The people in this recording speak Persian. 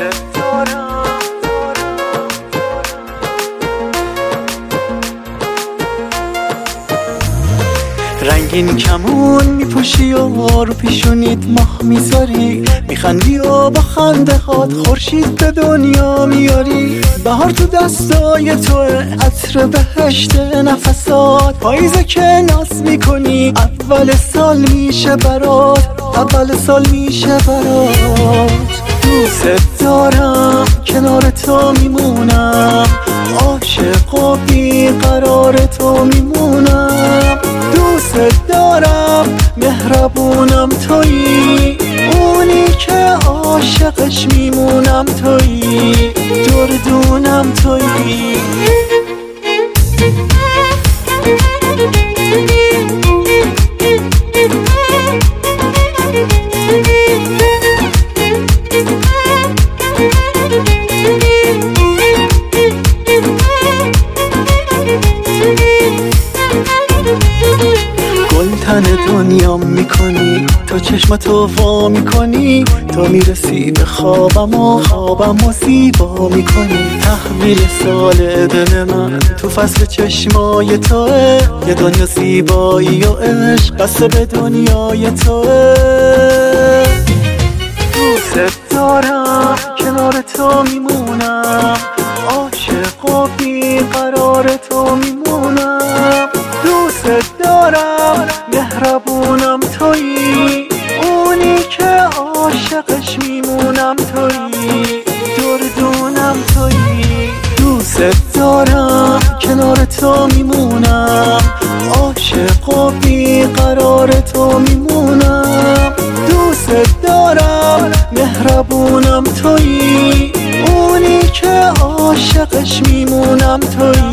رنگین کمون میپوشی و رو پیشونیت ماه میذاری، میخندی و با خنده هات خورشید به دنیا میاری. بهار تو دستای توه، عطر بهشت نفسات، پاییزه که ناز میکنی، اول سال میشه برات، اول سال میشه برات. دوست دارم کنار تو میمونم، عاشق و بیقرار تو میمونم. دوست دارم مهربونم تویی، اونی که عاشقش میمونم تویی، دردونم تویی. تن دنیا میکنی، تو چشمتو وا میکنی، تو میرسی به خوابم و خوابم و زیبا میکنی. تحویل سال دل من تو فصل چشمای توه، یه دنیا زیبایی و عشق قصه به دنیای توه. دوست دارم کنار تو میمونم، عاشق و بیقرار تو میمونم. دوست دارم مهربونم تویی، اونی که عاشقش میمونم تویی، دردونم تویی. دوست دارم کنار تو میمونم، عاشق و بیقرار تو میمونم. دوست دارم مهربونم تویی، اونی که عاشقش میمونم تویی.